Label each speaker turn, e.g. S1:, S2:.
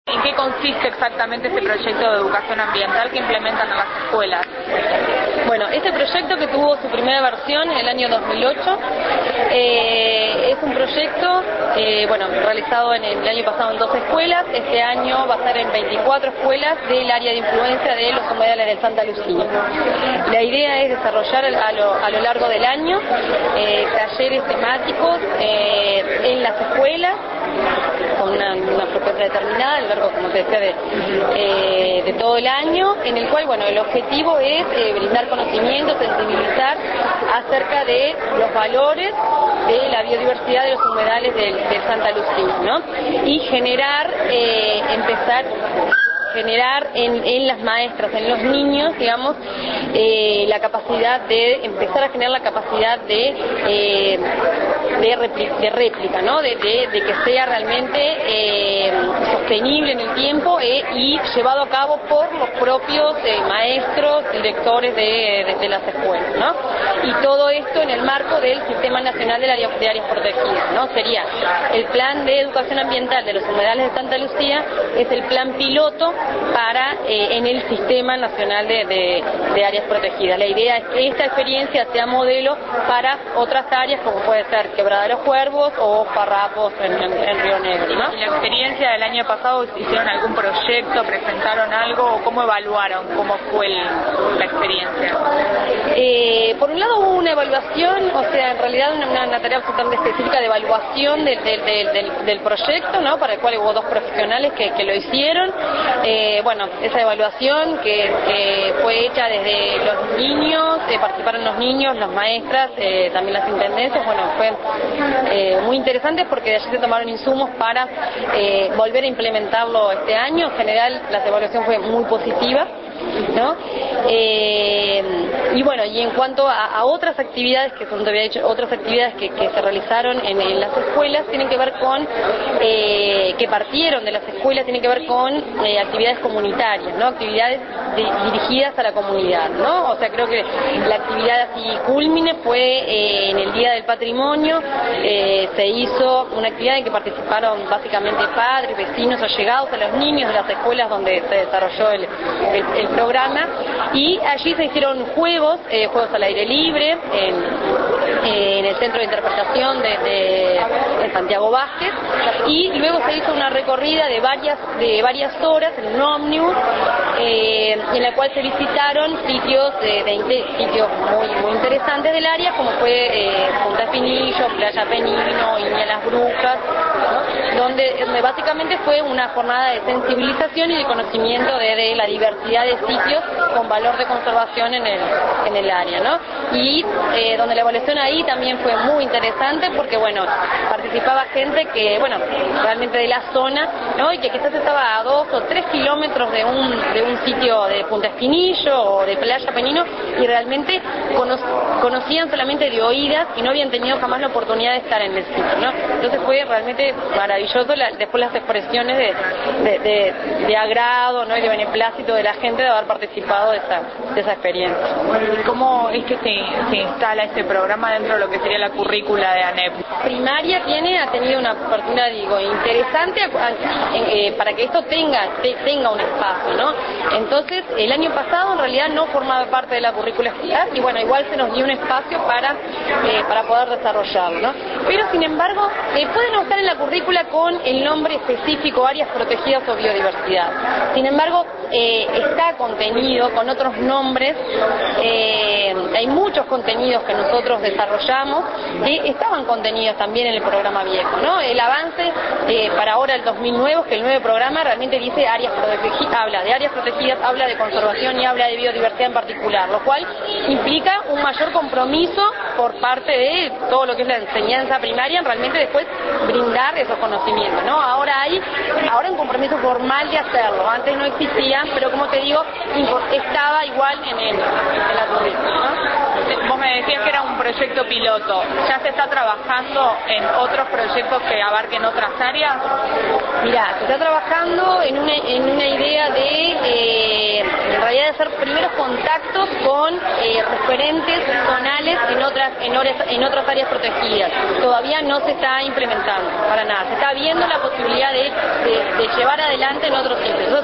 S1: ¿En qué consiste exactamente este proyecto de educación ambiental que implementan en las escuelas?
S2: Bueno, este proyecto, que tuvo su primera versión en el año 2008, es un proyecto realizado en el año pasado en 12 escuelas. Este año va a ser en 24 escuelas del área de influencia de los humedales del Santa Lucía. La idea es desarrollar a lo largo del año talleres temáticos en las escuelas con una frecuencia determinada, a lo largo, como te decía, de todo el año, en el cual, el objetivo es brindar conocimiento, sensibilizar acerca de los valores de la biodiversidad de los humedales del Santa Lucía, ¿no? Y generar en las maestras, en los niños, digamos, la capacidad de empezar a generar la capacidad de réplica, ¿no? De que sea realmente sostenible en el tiempo y llevado a cabo por los propios maestros y directores de las escuelas, ¿no? Y todo esto en el marco del Sistema Nacional de Áreas Protegidas, ¿no? Sería el Plan de Educación Ambiental de los Humedales de Santa Lucía, es el plan piloto para en el Sistema Nacional de Áreas Protegidas. La idea es que esta experiencia sea modelo para otras áreas, como puede ser Quebrada de los Cuervos o Farrapos en Río Negro, ¿no?
S1: ¿En la experiencia del año pasado hicieron algún proyecto, presentaron algo o cómo evaluaron cómo fue la experiencia?
S2: Por un lado hubo una evaluación, o sea, en realidad una tarea absolutamente específica de evaluación del proyecto, ¿no? Para el cual hubo 2 profesionales que lo hicieron. Esa evaluación que fue hecha desde los niños, participaron los niños, las maestras, también las intendencias, fue muy interesante porque de allí se tomaron insumos para volver a implementarlo este año. En general la evaluación fue muy positiva, ¿no? Y en cuanto a otras actividades que, como te había dicho, otras actividades que se realizaron en las escuelas, tienen que ver con que partieron de las escuelas, tienen que ver con actividades comunitarias, ¿no? Actividades dirigidas a la comunidad, ¿no? O sea, creo que la actividad así cúlmine fue en el Día del Patrimonio. Se hizo una actividad en que participaron básicamente padres, vecinos, allegados a los niños de las escuelas donde se desarrolló el programa, y allí se hicieron juegos al aire libre en el Centro de Interpretación de Santiago Vázquez, y luego se hizo una recorrida de varias horas en un ómnibus, en la cual se visitaron sitios muy interesantes del área, como fue Punta Espinillo, Playa Penino, Iña Las Brujas, ¿no? donde básicamente fue una jornada de sensibilización y de conocimiento de la diversidad de sitios con valor de conservación en el área, ¿no? Y donde la evaluación ahí también fue muy interesante porque, participaba gente que, realmente de la zona, ¿no? Y que quizás estaba a 2 o 3 kilómetros de un sitio de Punta Espinillo o de Playa Penino, y realmente conocían solamente de oídas y no habían tenido jamás la oportunidad de estar en el sitio, ¿no? Entonces fue realmente maravilloso después las expresiones de agrado, ¿no? Y de beneplácito de la gente de haber participado de esa experiencia.
S1: ¿Cómo es que se instala este programa dentro de lo que sería la currícula de ANEP?
S2: Primaria ha tenido una apertura, interesante para que esto tenga un espacio, ¿no? Entonces, el año pasado en realidad no formaba parte de la currícula escolar y igual se nos dio un espacio para poder desarrollarlo, ¿no? Pero sin embargo, puede no estar en la currícula con el nombre específico, áreas protegidas o biodiversidad. Sin embargo, está contenido con otros nombres. Hay muchos contenidos que nosotros desarrollamos que estaban contenidos también en el programa viejo, ¿no? El avance para ahora el 2009 es que el nuevo programa realmente dice áreas protegidas, habla de áreas protegidas, habla de conservación y habla de biodiversidad en particular, lo cual implica un mayor compromiso por parte de todo lo que es la enseñanza primaria en realmente después brindar esos conocimientos, ¿no? Ahora un compromiso formal de hacerlo. Antes no existía, pero como te digo, estaba igual en la currícula, ¿no?
S1: Vos me decías que era un proyecto piloto. ¿Ya se está trabajando en otros proyectos que abarquen otras áreas?
S2: Mirá, se está trabajando en una idea de realidad de hacer primeros contactos con referentes zonales en otras áreas protegidas. Todavía no se está implementando para nada. Se está viendo la posibilidad de llevar adelante en otros